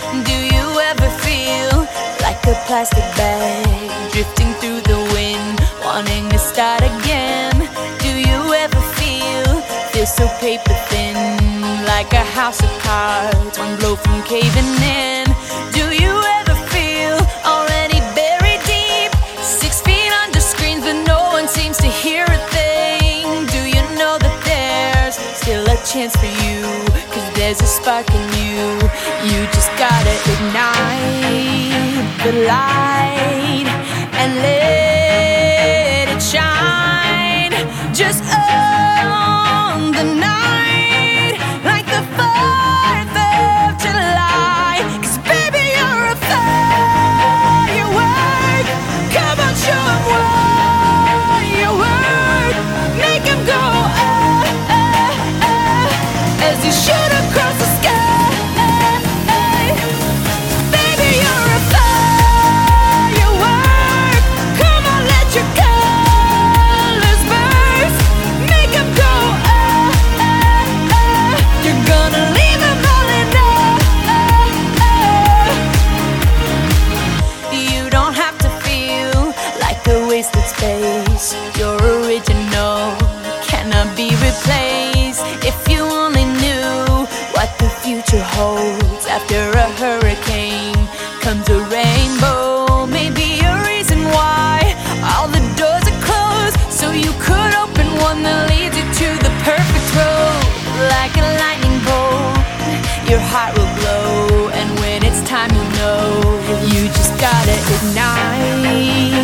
Do you ever feel like a plastic bag drifting through the wind, wanting to start again? Do you ever feel so paper thin, like a house of cards, one blow from caving in? Do you ever feel already buried deep, 6 feet under screens, but no one seems to hear a thing? Do you know that there's still a chance for you, 'cause there's a spark in you? You just gotta ignite the light and let it shine. Just on the night, like the 4th of July. 'Cause baby, you're a firework. Come on, show 'em what you work. Make 'em go as you shoot across the sky. Baby, you're a firework. Come on, let your colors burst. Make 'em go you're gonna leave 'em all in awe. You don't have to feel like a wasted space. Your original cannot be replaced. If you only knew what the future holds, after a hurricane comes a rainbow. Maybe a reason why all the doors are closed, so you could open one that leads you to the perfect road. Like a lightning bolt, your heart will glow, and when it's time, you'll know. You just gotta ignite